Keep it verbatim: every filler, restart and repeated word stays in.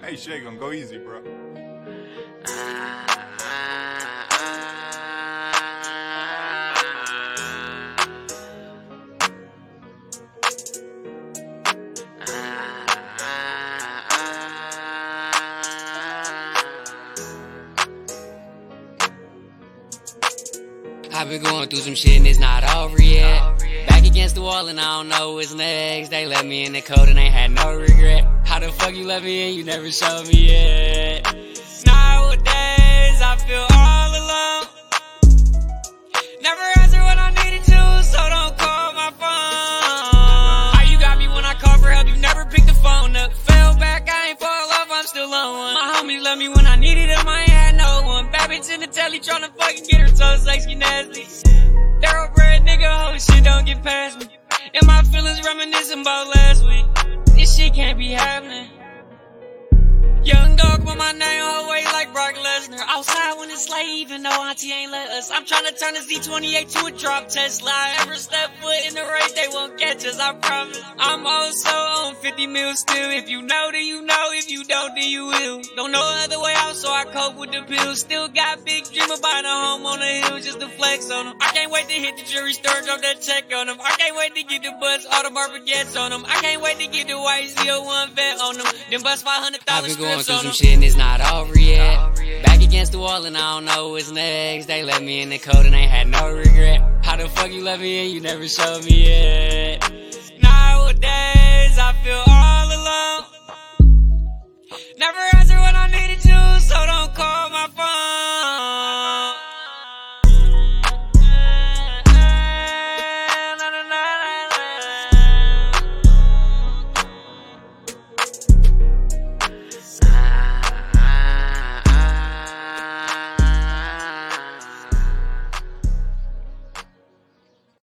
Hey, Shay, gonna go easy, bro. I've been going through some shit and it's not over yet. Back against the wall and I don't know what's next. They left me in the cold and ain't had no regret. How the fuck you left me in? You never showed me yet. Nowadays I feel all alone. Never answer when I needed to, so don't call my phone. How you got me when I call for help? You never picked the phone up. Fell back, I ain't fall off, I'm still on one. My homies love me when I needed them, I ain't had no one. Bad bitch in the telly tryna fucking get her so sexy nasty. Thoroughbred nigga, whole shit don't get past me. And my feelings reminiscing about last week. This shit can't be happening. Young dog with my name whole way like Brock Lesnar. Outside when it's late, even though auntie ain't let us. I'm tryna turn a Z twenty-eight to a drop Tesla. I ever step foot in the race, they won't catch us, I promise. I'm also on fifty mil still. If you know, then you know. If you don't, then you will. Don't know other way out, so I cope with the pills. Still got big dream of buying a home on the hill just to flex on them. I can't wait to hit the jury store, drop that check on them. I can't wait to get the bus, all the Marbaguettes on them. I can't wait to get the white zero one vet on them. Then bust five hundred thousand strips on them. Some shit and it's not over yet. Back against the wall and I don't know what's next. They left me in the cold and ain't had no regret. How the fuck you left me in? You never showed me yet. Nowadays I feel all alone.